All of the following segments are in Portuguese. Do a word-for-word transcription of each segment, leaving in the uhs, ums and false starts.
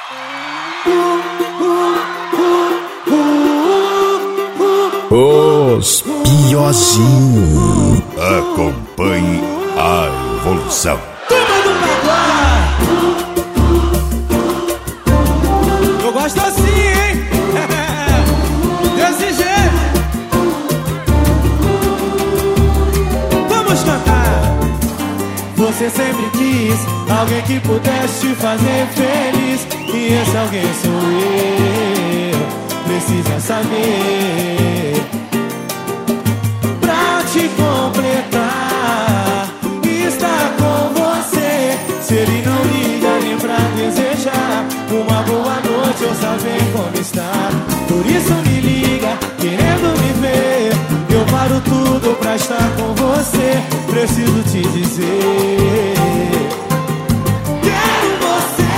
Os Piozinho. Acompanhe a evolução. Eu gosto assim, hein? Desse jeito. Vamos cantar. Você sempre quis alguém que pudesse te fazer feliz, e esse alguém sou eu. Precisa saber, pra te completar, estar com você. Se ele não liga nem pra desejar uma boa noite ou saber como está, por isso me liga, querendo me ver. Eu paro tudo pra estar com você. Preciso te dizer, quero você.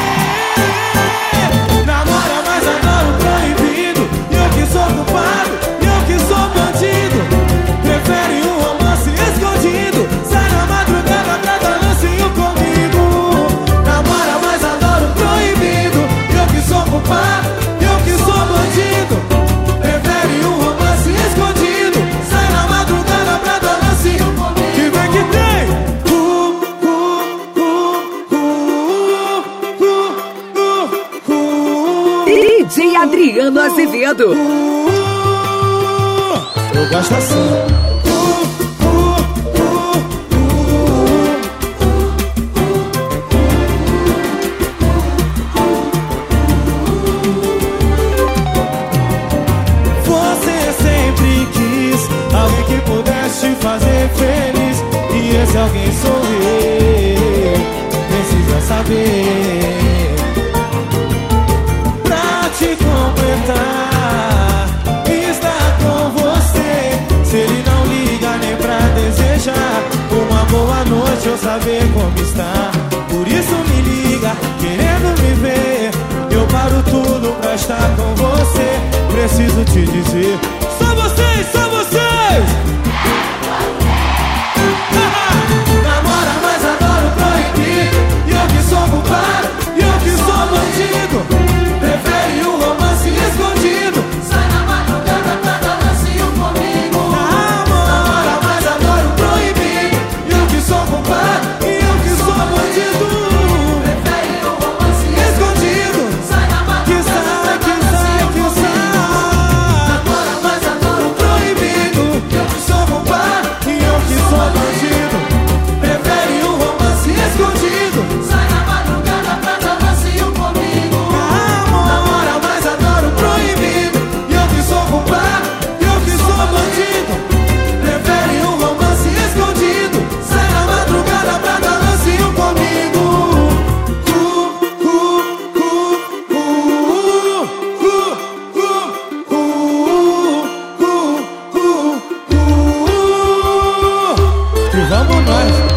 Namora, mas adoro proibido. Eu que sou culpado, eu que sou bandido. Prefere um romance escondido. Sai na madrugada pra dar lancinho comigo. Namora, mas adoro proibido. Eu que sou culpado, eu que sou bandido. Prefere um romance escondido. Sai na madrugada pra dar lancinho comigo. Que vem que tem. Uh, uh, uh, uh, uh, uh, uh. D J Adriano Azevedo. Eu gosto assim. Você sempre quis alguém que pudesse te fazer feliz, e esse alguém sou eu. Precisa saber, pra te completar, estar com você. Se ele não liga nem pra desejar uma boa noite ou saber como está, por isso me liga, querendo me ver. Eu paro tudo pra estar com você. Preciso te dizer, só vocês, só vocês. Namora, mas adoro proibido. E eu que sou culpado, e eu que sou bandido. Prefere um romance escondido. Sai na madrugada pra dar lancinho comigo. Namora, mas adoro proibido. E eu que sou culpado, e eu que sou bandido. Prefere um romance escondido. Sai na madrugada pra dar lancinho comigo. Namora, mas adoro proibido. Eu que sou culpado, e eu que sou bandido. Prefere um romance escondido. Sai na madrugada pra dar lancinho comigo. Namora, mas adoro proibido. E eu que sou culpado, e eu que sou bandido. Prefere um romance escondido. Sai na madrugada pra dar lancinho comigo. Uh, uh, uh, uh, uh, uh, uh, uh, uh, uh. E vamos nós.